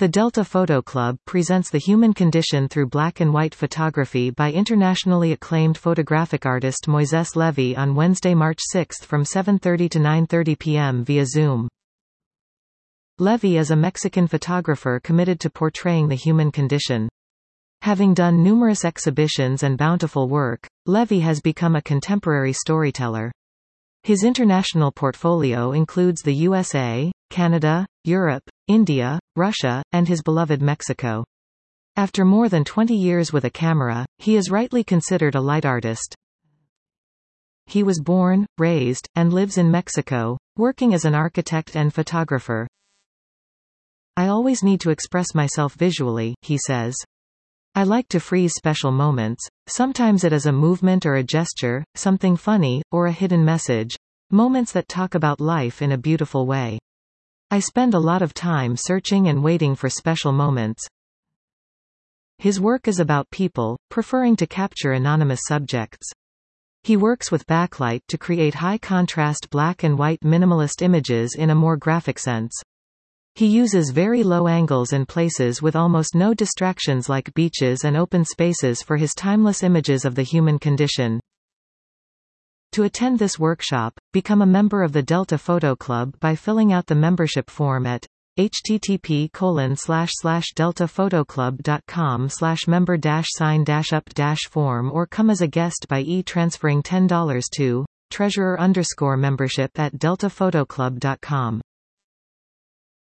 The Delta Photo Club presents the human condition through black and white photography by internationally acclaimed photographic artist Moises Levy on Wednesday, March 6 from 7:30 to 9:30 p.m. via Zoom. Levy is a Mexican photographer committed to portraying the human condition. Having done numerous exhibitions and bountiful work, Levy has become a contemporary storyteller. His international portfolio includes the USA, Canada, Europe, India, Russia, and his beloved Mexico. After more than 20 years with a camera, he is rightly considered a light artist. He was born, raised, and lives in Mexico, working as an architect and photographer. "I always need to express myself visually," he says. "I like to freeze special moments. Sometimes it is a movement or a gesture, something funny, or a hidden message. Moments that talk about life in a beautiful way. I spend a lot of time searching and waiting for special moments." His work is about people, preferring to capture anonymous subjects. He works with backlight to create high-contrast black and white minimalist images in a more graphic sense. He uses very low angles and places with almost no distractions like beaches and open spaces for his timeless images of the human condition. To attend this workshop, become a member of the Delta Photo Club by filling out the membership form at http://deltaphotoclub.com/member-sign-up-form or come as a guest by e-transferring $10 to treasurer_membership@deltaphotoclub.com.